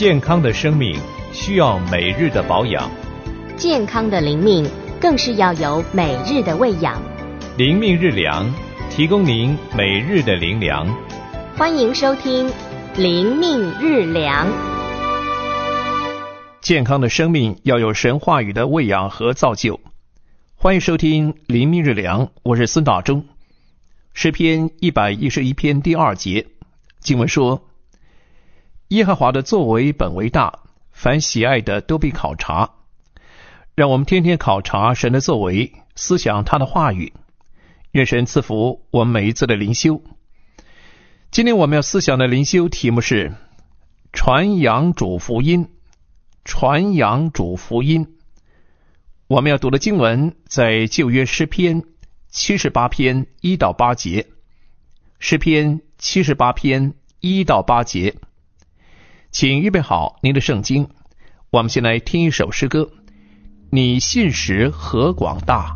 健康的生命需要每日的保养， 健康的灵命更是要有每日的喂养。 灵命日粮，提供您每日的灵粮。 欢迎收听灵命日粮。 健康的生命要有神话语的喂养和造就。欢迎收听灵命日粮，我是孙大中。诗篇111篇第2节，经文说：耶和华的作为本为大，凡喜爱的都必考察。让我们天天考察神的作为，思想他的话语。愿神赐福我们每一次的灵修。今天我们要思想的灵修题目是传扬主福音。传扬主福音。我们要读的经文在旧约诗篇78篇1到8节。诗篇78篇1到8节。请预备好您的圣经，我们先来听一首诗歌。你信实何广大。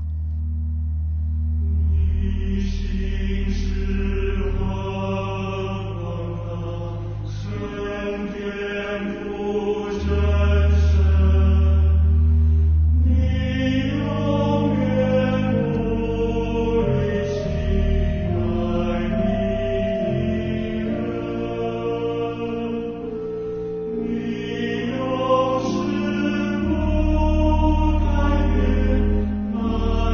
你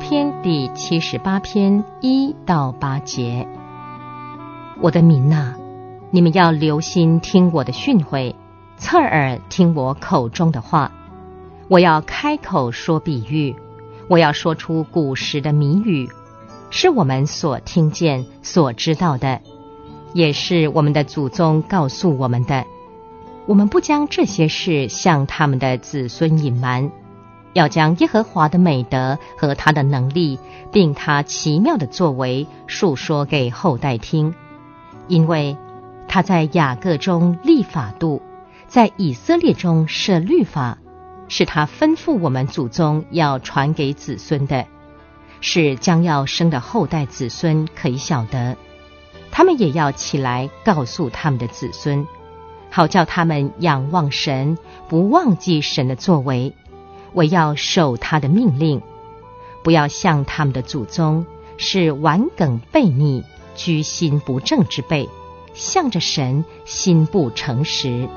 篇第78篇1到8节。我的民哪，你们要留心听我的训诲，侧耳听我口中的话。我要开口说比喻，我要说出古时的谜语，是我们所听见所知道的，也是我们的祖宗告诉我们的。我们不将这些事向他们的子孙隐瞒，要将耶和华的美德和他的能力，并他奇妙的作为述说给后代听。因为他在雅各中立法度，在以色列中设律法，是他吩咐我们祖宗要传给子孙的，是将要生的后代子孙可以晓得，他们也要起来告诉他们的子孙，好叫他们仰望神，不忘记神的作为，唯要守他的命令，不要像他们的祖宗，是顽梗悖逆、居心不正之辈，向着神心不诚实。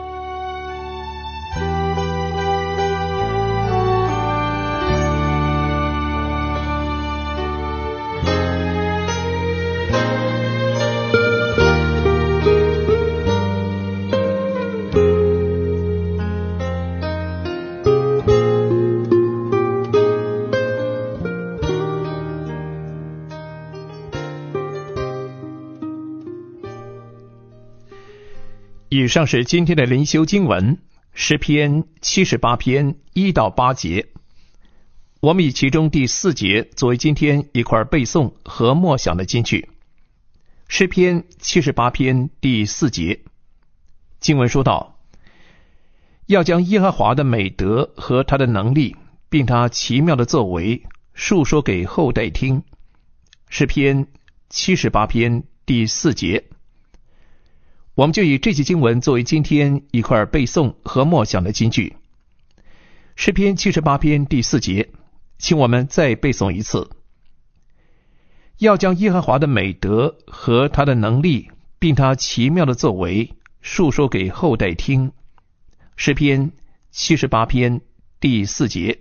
以上是今天的灵修经文，诗篇78篇1到8节。我们以其中第4节作为今天一块背诵和默想的金句。诗篇78篇第4节，经文说道：要将耶和华的美德和他的能力，并他奇妙的作为述说给后代听。诗篇78篇第4节。我们就以这节经文作为今天一块背诵和默想的金句。诗篇78篇第4节，请我们再背诵一次。要将耶和华的美德和他的能力，并他奇妙的作为述说给后代听。诗篇78篇第4节。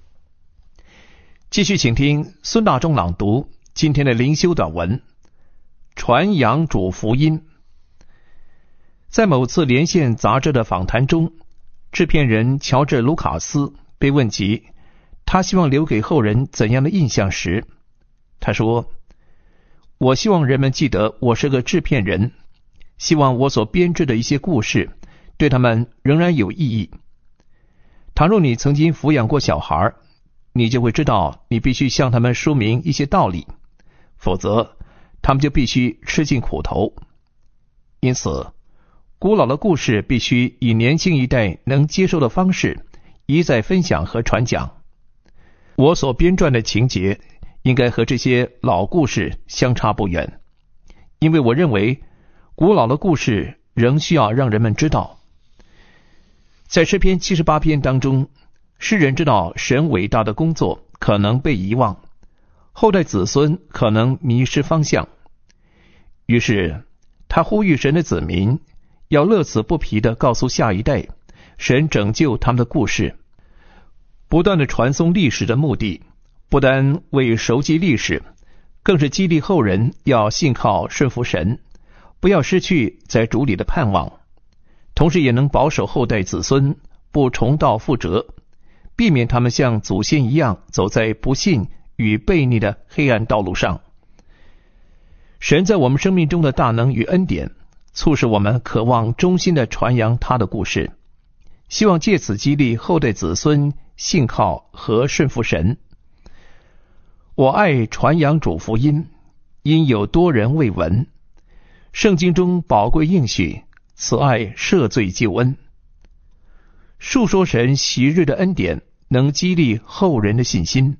继续请听孙大中朗读今天的灵修短文，传扬主福音。在某次连线杂志的访谈中，制片人乔治·卢卡斯被问及他希望留给后人怎样的印象时，他说：我希望人们记得我是个制片人，希望我所编织的一些故事对他们仍然有意义。倘若你曾经抚养过小孩，你就会知道你必须向他们说明一些道理，否则他们就必须吃尽苦头。因此古老的故事必须以年轻一代能接受的方式一再分享和传讲。我所编撰的情节应该和这些老故事相差不远，因为我认为古老的故事仍需要让人们知道。在诗篇78篇当中，诗人知道神伟大的工作可能被遗忘，后代子孙可能迷失方向，于是他呼吁神的子民要乐此不疲地告诉下一代神拯救他们的故事。不断地传颂历史的目的，不单为熟记历史，更是激励后人要信靠顺服神，不要失去在主里的盼望，同时也能保守后代子孙不重蹈覆辙，避免他们像祖先一样走在不信与悖逆的黑暗道路上。神在我们生命中的大能与恩典，促使我们渴望衷心地传扬他的故事，希望借此激励后代子孙信靠和顺服神。我爱传扬主福音，因有多人未闻。圣经中宝贵应许，慈爱赦罪救恩。述说神昔日的恩典，能激励后人的信心。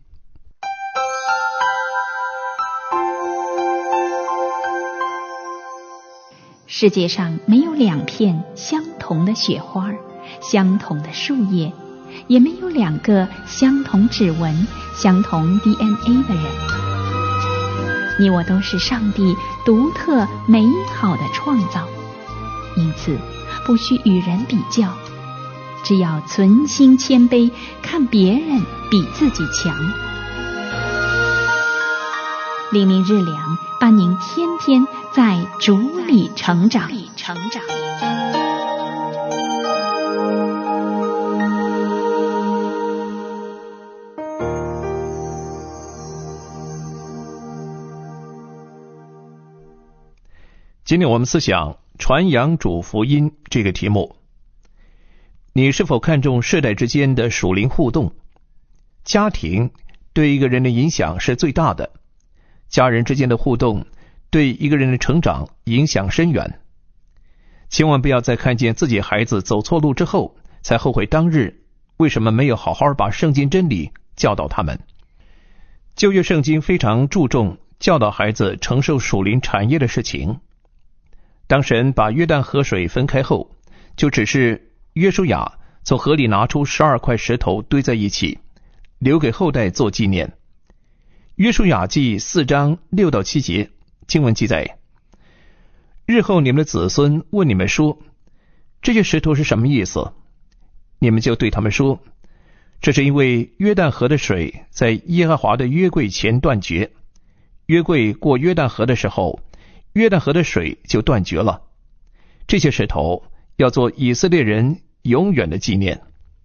世界上没有2片相同的雪花，相同的树叶，也没有2个相同指纹、相同 DNA 的人。你我都是上帝独特美好的创造，因此不需与人比较，只要存心谦卑，看别人比自己强。 灵命日粮，把您天天在主里成长。 今天我们思想传扬主福音这个题目。你是否看重世代之间的属灵互动？家庭对一个人的影响是最大的，家人之间的互动对一个人的成长影响深远。千万不要在看见自己孩子走错路之后才后悔当日为什么没有好好把圣经真理教导他们。旧约圣经非常注重教导孩子承受属灵产业的事情。当神把约旦河水分开后，就只是约书亚从河里拿出12块石头堆在一起，留给后代做纪念。约书亚记4章6到7节经文记载，日后你们的子孙问你们说，这些石头是什么意思？你们就对他们说，这是因为约旦河的水在耶和华的约柜前断绝，约柜过约旦河的时候，约旦河的水就断绝了。这些石头要做以色列人永远的纪念。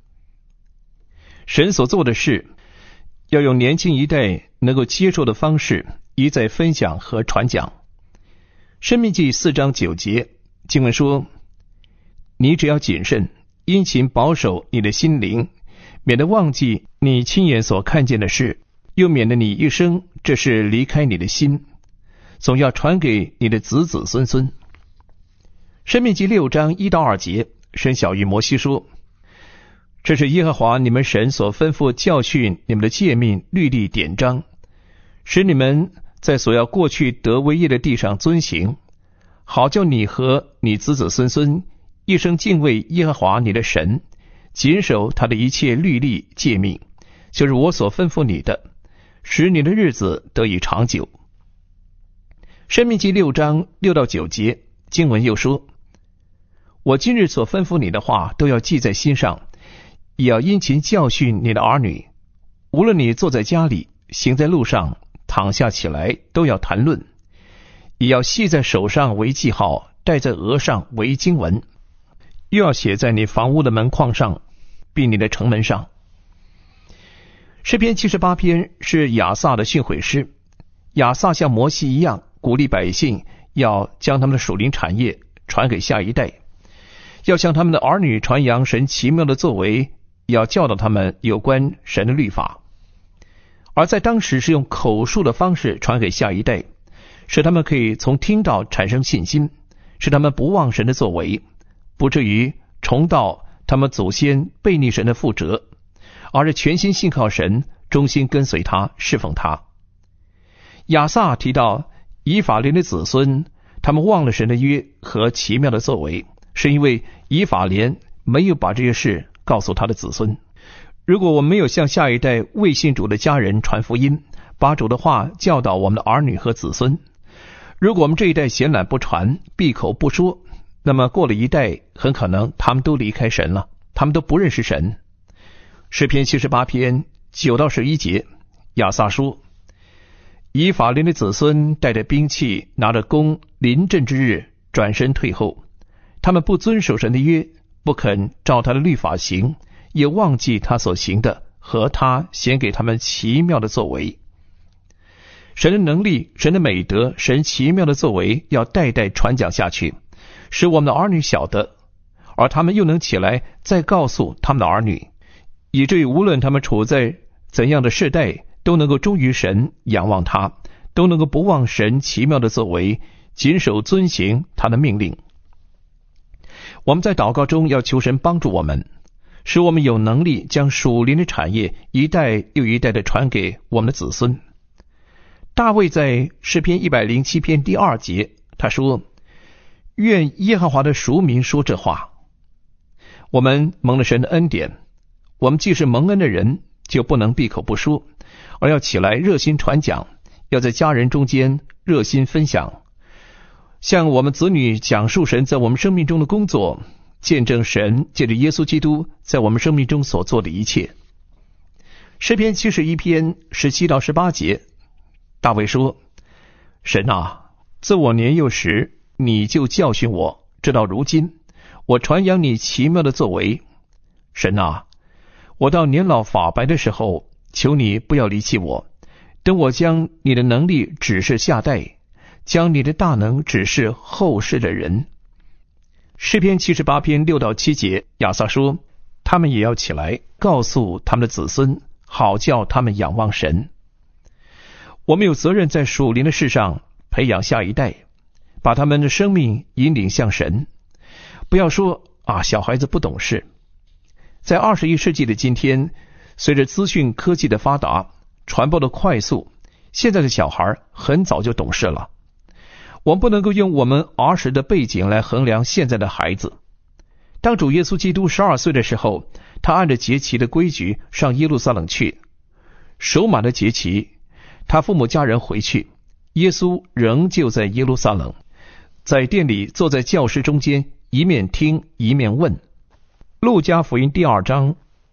神所做的事，要用年轻一代能够接受的方式一再分享和传讲。申命记4章9节经文说，你只要谨慎，殷勤保守你的心灵，免得忘记你亲眼所看见的事，又免得你一生这事离开你的心，总要传给你的子子孙孙。申命记6章1到2节，神晓谕摩西说，这是耶和华你们神所吩咐教训你们的诫命律例典章，使你们在所要过去得为业的地上遵行，好叫你和你子子孙孙一生敬畏耶和华你的神，谨守他的一切律例诫命，就是我所吩咐你的，使你的日子得以长久。申命记6章6到9节经文又说，我今日所吩咐你的话都要记在心上，也要殷勤教训你的儿女，无论你坐在家里，行在路上，躺下起来，都要谈论，也要系在手上为记号，戴在额上为经文，又要写在你房屋的门框上，并你的城门上。诗篇78篇是亚萨的训诲诗，亚萨像摩西一样鼓励百姓要将他们的属灵产业传给下一代，要向他们的儿女传扬神奇妙的作为，要教导他们有关神的律法。而在当时是用口述的方式传给下一代，使他们可以从听到产生信心，使他们不忘神的作为，不至于重蹈他们祖先悖逆神的覆辙，而是全心信靠神，忠心跟随他，侍奉他。亚萨提到以法莲的子孙，他们忘了神的约和奇妙的作为，是因为以法莲没有把这些事告诉他的子孙。如果我们没有向下一代未信主的家人传福音，把主的话教导我们的儿女和子孙，如果我们这一代闲懒不传，闭口不说，那么过了一代，很可能他们都离开神了，他们都不认识神。诗篇78篇9到11节，亚萨说，以法莲的子孙带着兵器，拿着弓，临阵之日转身退后，他们不遵守神的约，不肯照他的律法行，也忘记他所行的和他显给他们奇妙的作为。神的能力，神的美德，神奇妙的作为要代代传讲下去，使我们的儿女晓得，而他们又能起来再告诉他们的儿女，以至于无论他们处在怎样的世代，都能够忠于神，仰望他，都能够不忘神奇妙的作为，谨守遵行他的命令。我们在祷告中要求神帮助我们，使我们有能力将属灵的产业一代又一代的传给我们的子孙。大卫在诗篇107篇第2节他说，愿耶和华的赎民说这话。我们蒙了神的恩典，我们既是蒙恩的人，就不能闭口不说，而要起来热心传讲，要在家人中间热心分享，向我们子女讲述神在我们生命中的工作，见证神借着耶稣基督在我们生命中所做的一切。诗篇71篇17到18节，大卫说， 神啊，自我年幼时你就教训我，直到如今我传扬你奇妙的作为。神啊，我到年老发白的时候，求你不要离弃我，等我将你的能力指示下代，将你的大能指示后世的人。诗篇78篇6到7节，亚萨说，他们也要起来，告诉他们的子孙，好叫他们仰望神。我们有责任在属灵的事上培养下一代，把他们的生命引领向神。不要说小孩子不懂事。在21世纪的今天，随着资讯科技的发达，传播的快速，现在的小孩很早就懂事了。我们不能够用我们儿时的背景来衡量现在的孩子。当主耶稣基督12岁的时候，他按着节期的规矩上耶路撒冷去，守满了节期，他父母家人回去，耶稣仍旧在耶路撒冷，在殿里坐在教室中间，一面听一面问。路加福音第2章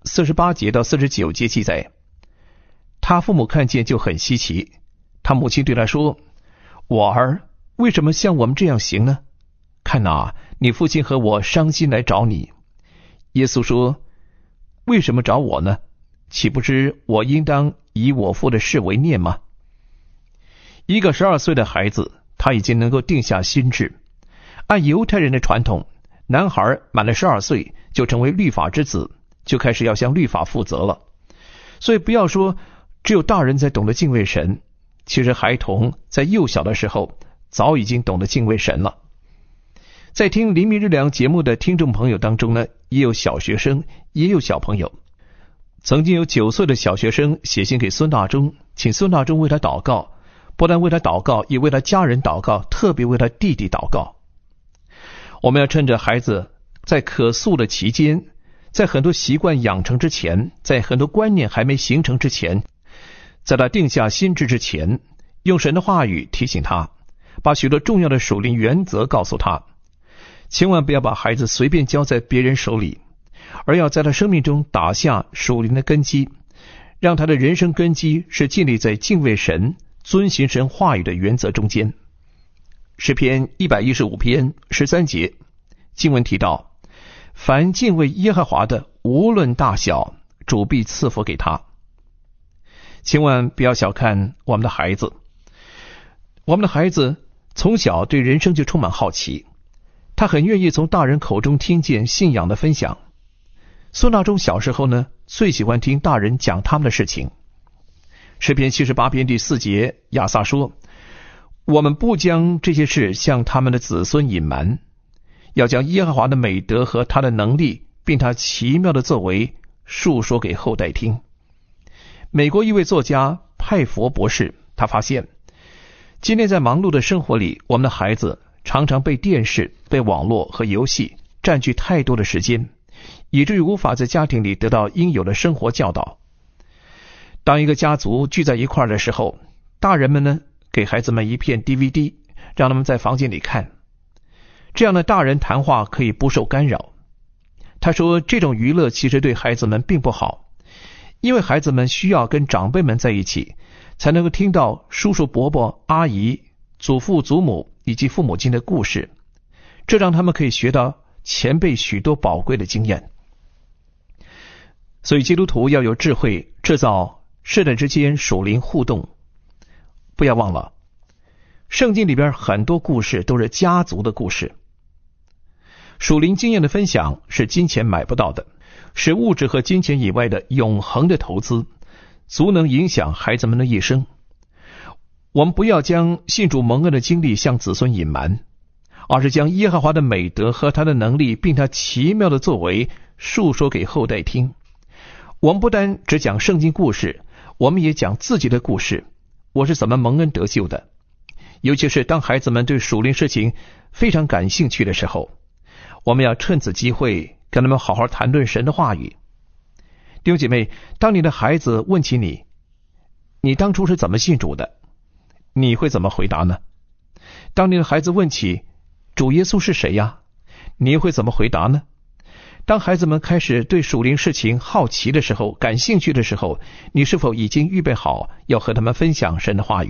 48节到49节记载，他父母看见就很稀奇，他母亲对他说，我儿，为什么像我们这样行呢？看哪，你父亲和我伤心来找你。耶稣说，为什么找我呢？岂不知我应当以我父的事为念吗？一个12岁的孩子，他已经能够定下心志。按犹太人的传统，男孩满了12岁就成为律法之子，就开始要向律法负责了。所以不要说只有大人才懂得敬畏神，其实孩童在幼小的时候早已经懂得敬畏神了。在听黎明日粮节目的听众朋友当中呢，也有小学生，也有小朋友。曾经有9岁的小学生写信给孙大中，请孙大中为他祷告，不但为他祷告，也为他家人祷告，特别为他弟弟祷告。我们要趁着孩子在可塑的期间，在很多习惯养成之前，在很多观念还没形成之前，在他定下心志之前，用神的话语提醒他，把许多重要的属灵原则告诉他。千万不要把孩子随便交在别人手里，而要在他生命中打下属灵的根基，让他的人生根基是建立在敬畏神、遵行神话语的原则中间。诗篇115篇13节经文提到，凡敬畏耶和华的，无论大小，主必赐福给他。千万不要小看我们的孩子。我们的孩子从小对人生就充满好奇，他很愿意从大人口中听见信仰的分享。孙大中小时候呢，最喜欢听大人讲他们的事情。诗篇78篇第4节，亚萨说，我们不将这些事向他们的子孙隐瞒，要将耶和华的美德和他的能力，并他奇妙的作为述说给后代听。美国一位作家派佛博士，他发现今天在忙碌的生活里，我们的孩子常常被电视、被网络和游戏占据太多的时间，以至于无法在家庭里得到应有的生活教导。当一个家族聚在一块儿的时候，大人们呢，给孩子们一片 DVD， 让他们在房间里看。这样的大人谈话可以不受干扰。他说，这种娱乐其实对孩子们并不好，因为孩子们需要跟长辈们在一起，才能够听到叔叔伯伯、阿姨、祖父祖母以及父母亲的故事，这让他们可以学到前辈许多宝贵的经验。所以基督徒要有智慧，制造世代之间属灵互动。不要忘了，圣经里边很多故事都是家族的故事。属灵经验的分享是金钱买不到的，是物质和金钱以外的永恒的投资，足能影响孩子们的一生。我们不要将信主蒙恩的经历向子孙隐瞒，而是将耶和华的美德和他的能力，并他奇妙的作为述说给后代听。我们不单只讲圣经故事，我们也讲自己的故事，我是怎么蒙恩得救的。尤其是当孩子们对属灵事情非常感兴趣的时候，我们要趁此机会跟他们好好谈论神的话语。弟兄姐妹，当你的孩子问起你当初是怎么信主的，你会怎么回答呢？当你的孩子问起主耶稣是谁呀，你会怎么回答呢？当孩子们开始对属灵事情好奇的时候，感兴趣的时候，你是否已经预备好要和他们分享神的话语，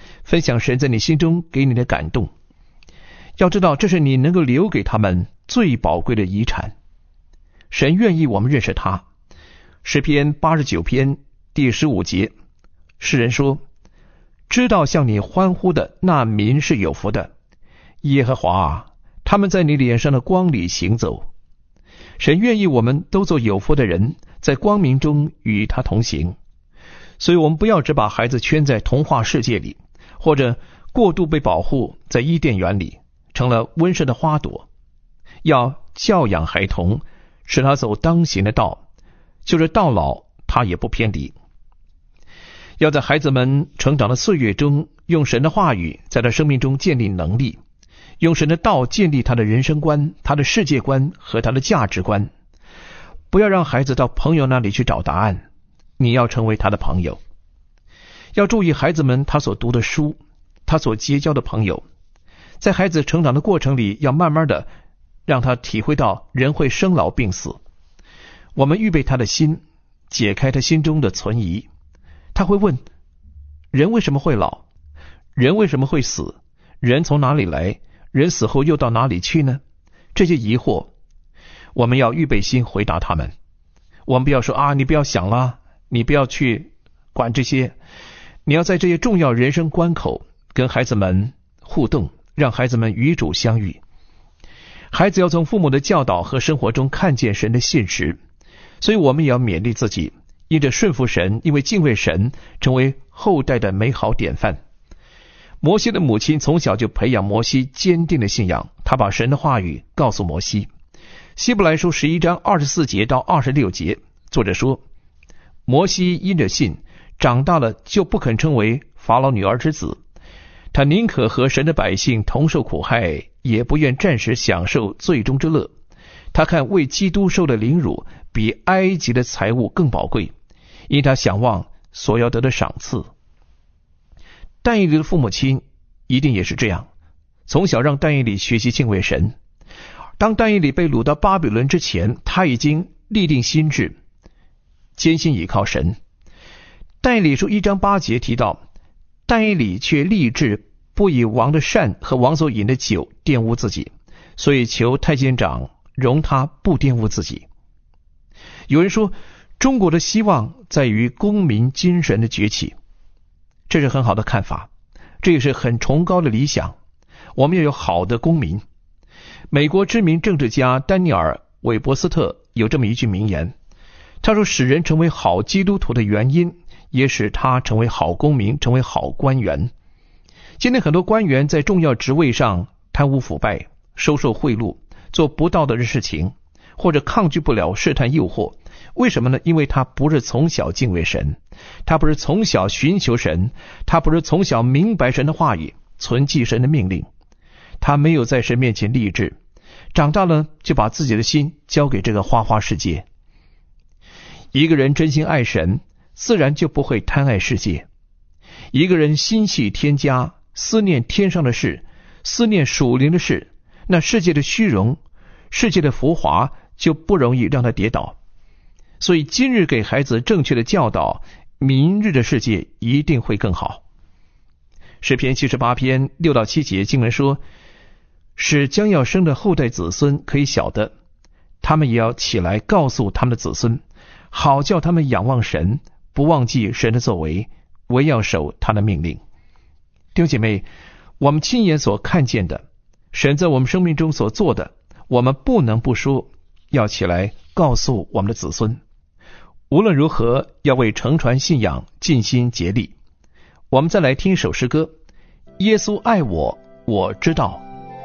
分享神在你心中给你的感动。要知道，这是你能够留给他们最宝贵的遗产。神愿意我们认识他。诗篇89篇第15节，诗人说：知道向你欢呼的那民是有福的，耶和华啊，他们在你脸上的光里行走。神愿意我们都做有福的人，在光明中与他同行。所以我们不要只把孩子圈在童话世界里，或者过度被保护在伊甸园里，成了温室的花朵。要教养孩童，使他走当行的道，就是到老他也不偏离。要在孩子们成长的岁月中，用神的话语在他生命中建立能力，用神的道建立他的人生观、他的世界观和他的价值观。不要让孩子到朋友那里去找答案，你要成为他的朋友。要注意孩子们他所读的书，他所结交的朋友。在孩子成长的过程里，要慢慢的让他体会到人会生老病死。我们预备他的心，解开他心中的存疑。他会问：人为什么会老？人为什么会死？人从哪里来？人死后又到哪里去呢？这些疑惑，我们要预备心回答他们。我们不要说你不要想了，你不要去管这些。你要在这些重要人生关口跟孩子们互动，让孩子们与主相遇。孩子要从父母的教导和生活中看见神的信实，所以我们也要勉励自己，因着顺服神，因为敬畏神，成为后代的美好典范。摩西的母亲从小就培养摩西坚定的信仰，他把神的话语告诉摩西。希伯来书11章24节到26节，作者说：摩西因着信，长大了就不肯称为法老女儿之子，他宁可和神的百姓同受苦害，也不愿暂时享受罪中之乐。他看为基督受的凌辱比埃及的财物更宝贵，因他想望所要得的赏赐。但以理的父母亲一定也是这样，从小让但以理学习敬畏神。当但以理被掳到巴比伦之前，他已经立定心志，坚信倚靠神。但以理书1章8节提到，但以理却立志不以王的膳和王所饮的酒玷污自己，所以求太监长容他不玷污自己。有人说，中国的希望在于公民精神的崛起，这是很好的看法，这也是很崇高的理想。我们要有好的公民。美国知名政治家丹尼尔·韦伯斯特有这么一句名言，他说，使人成为好基督徒的原因，也使他成为好公民，成为好官员。今天很多官员在重要职位上贪污腐败，收受贿赂，做不道德的事情，或者抗拒不了试探诱惑。为什么呢？因为他不是从小敬畏神，他不是从小寻求神，他不是从小明白神的话语，存记神的命令。他没有在神面前立志，长大了就把自己的心交给这个花花世界。一个人真心爱神，自然就不会贪爱世界。一个人心系天家，思念天上的事，思念属灵的事，那世界的虚荣，世界的浮华就不容易让他跌倒。所以今日给孩子正确的教导，明日的世界一定会更好。诗篇78篇6到7节经文说，使将要生的后代子孙可以晓得，他们也要起来告诉他们的子孙，好叫他们仰望神，不忘记神的作为，唯要守他的命令。弟兄姐妹，我们亲眼所看见的，神在我们生命中所做的，我们不能不说，要起来告诉我们的子孙。无论如何，要为承传信仰尽心竭力。我们再来听一首诗歌，耶稣爱我，我知道。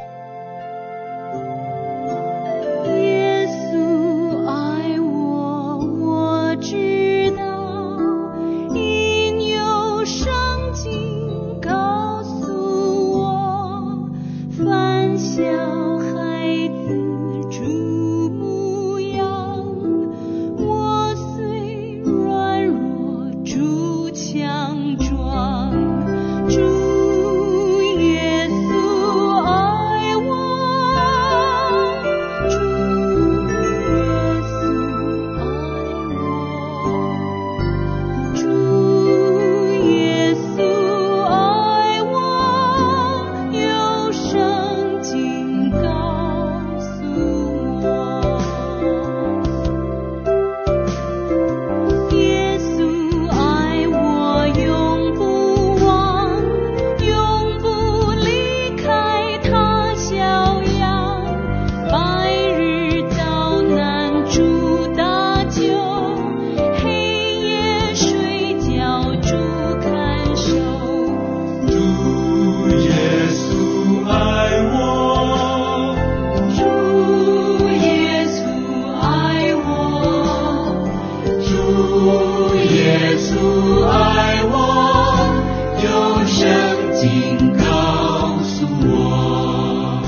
耶稣爱我，我知道，因有圣经告诉我，凡小孩子主牧养，我虽软弱，主强壮。主耶稣请告诉我。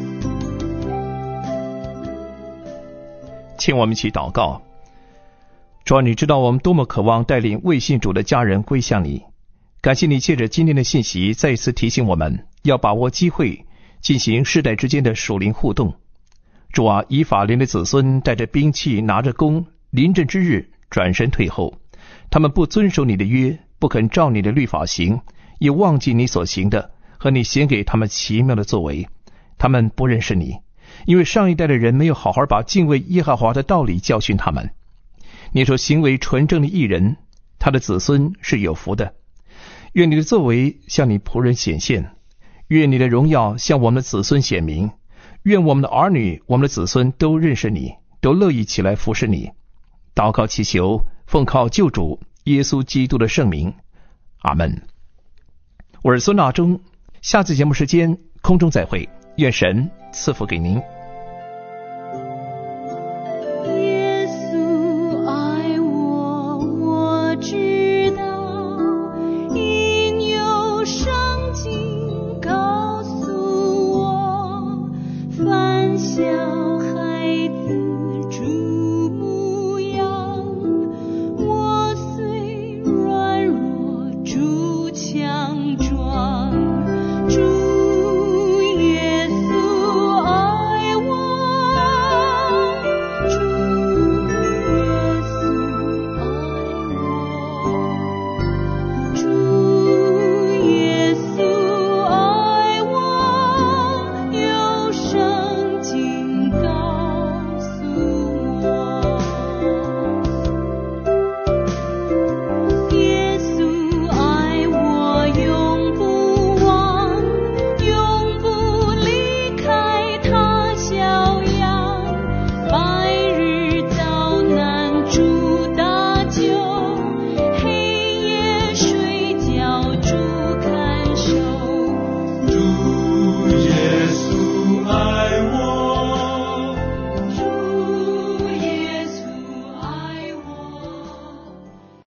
请我们一起祷告。主啊，你知道我们多么渴望带领未信主的家人归向你，感谢你借着今天的信息再一次提醒我们要把握机会，进行世代之间的属灵互动。主啊，以法莲的子孙带着兵器，拿着弓，临阵之日转身退后，他们不遵守你的约，不肯照你的律法行，也忘记你所行的和你显给他们奇妙的作为。他们不认识你，因为上一代的人没有好好把敬畏耶和华的道理教训他们。你说行为纯正的义人，他的子孙是有福的。愿你的作为向你仆人显现，愿你的荣耀向我们的子孙显明，愿我们的儿女，我们的子孙都认识你，都乐意起来服侍你。祷告祈求，奉靠救主耶稣基督的圣名，阿们。我是孙大中，下次节目时间空中再会，愿神赐福给您。